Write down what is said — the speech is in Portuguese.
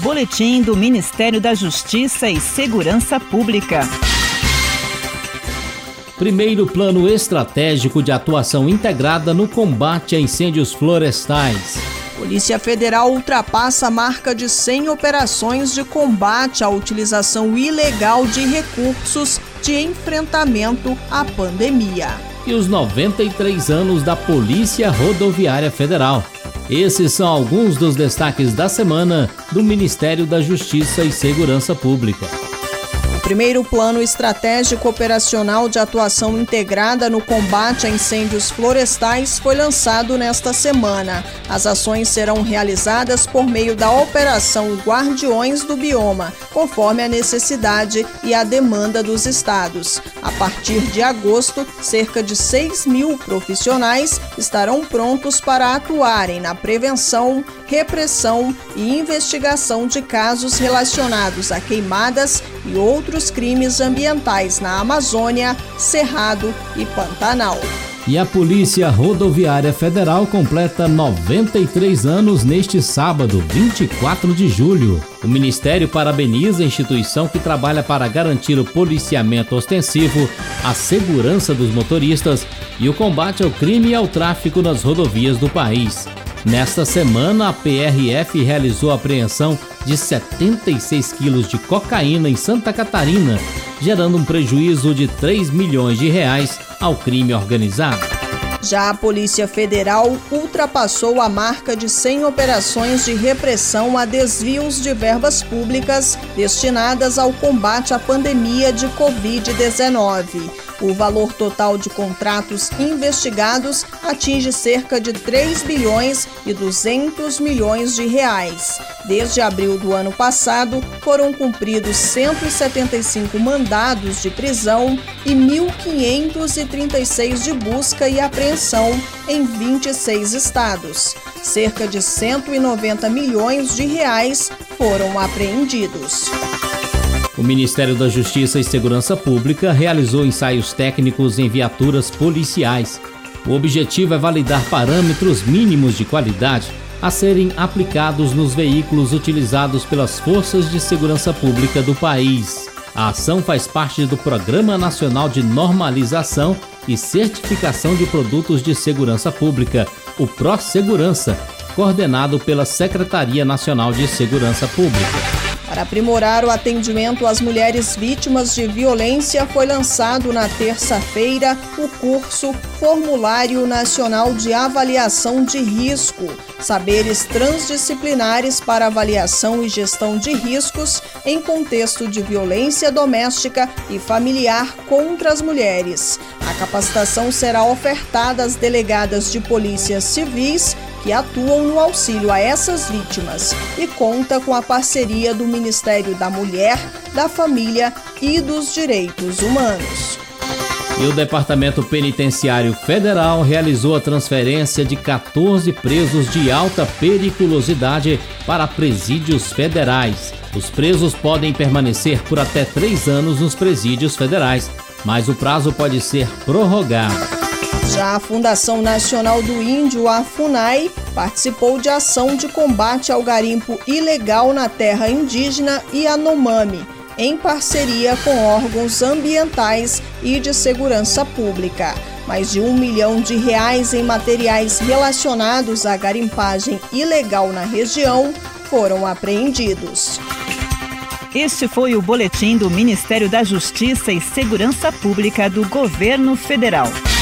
Boletim do Ministério da Justiça e Segurança Pública. Primeiro Plano Estratégico de Atuação Integrada no Combate a Incêndios Florestais. Polícia Federal ultrapassa a marca de 100 operações de combate à utilização ilegal de recursos de enfrentamento à pandemia. E os 93 anos da Polícia Rodoviária Federal. Esses são alguns dos destaques da semana do Ministério da Justiça e Segurança Pública. O primeiro Plano Estratégico Operacional de Atuação Integrada no Combate a Incêndios Florestais foi lançado nesta semana. As ações serão realizadas por meio da Operação Guardiões do Bioma, conforme a necessidade e a demanda dos estados. A partir de agosto, cerca de 6.000 profissionais estarão prontos para atuarem na prevenção, repressão e investigação de casos relacionados a queimadas e outros crimes ambientais na Amazônia, Cerrado e Pantanal. E a Polícia Rodoviária Federal completa 93 anos neste sábado, 24 de julho. O Ministério parabeniza a instituição que trabalha para garantir o policiamento ostensivo, a segurança dos motoristas e o combate ao crime e ao tráfico nas rodovias do país. Nesta semana, a PRF realizou a apreensão de 76 quilos de cocaína em Santa Catarina, gerando um prejuízo de R$3 milhões ao crime organizado. Já a Polícia Federal ultrapassou a marca de 100 operações de repressão a desvios de verbas públicas destinadas ao combate à pandemia de Covid-19. O valor total de contratos investigados atinge cerca de R$3,2 bilhões. Desde abril do ano passado, foram cumpridos 175 mandados de prisão e 1.536 de busca e apreensão em 26 estados. Cerca de R$190 milhões foram apreendidos. O Ministério da Justiça e Segurança Pública realizou ensaios técnicos em viaturas policiais. O objetivo é validar parâmetros mínimos de qualidade a serem aplicados nos veículos utilizados pelas forças de segurança pública do país. A ação faz parte do Programa Nacional de Normalização e Certificação de Produtos de Segurança Pública, o ProSegurança, coordenado pela Secretaria Nacional de Segurança Pública. Para aprimorar o atendimento às mulheres vítimas de violência, foi lançado na terça-feira o curso Formulário Nacional de Avaliação de Risco, Saberes Transdisciplinares para Avaliação e Gestão de Riscos em Contexto de Violência Doméstica e Familiar contra as Mulheres. A capacitação será ofertada às delegadas de polícias civis que atuam no auxílio a essas vítimas e conta com a parceria do Ministério da Mulher, da Família e dos Direitos Humanos. E o Departamento Penitenciário Federal realizou a transferência de 14 presos de alta periculosidade para presídios federais. Os presos podem permanecer por até 3 anos nos presídios federais, mas o prazo pode ser prorrogado. Já a Fundação Nacional do Índio, a FUNAI, participou de ação de combate ao garimpo ilegal na terra indígena Yanomami, em parceria com órgãos ambientais e de segurança pública. Mais de R$1 milhão em materiais relacionados à garimpagem ilegal na região foram apreendidos. Este foi o boletim do Ministério da Justiça e Segurança Pública do Governo Federal.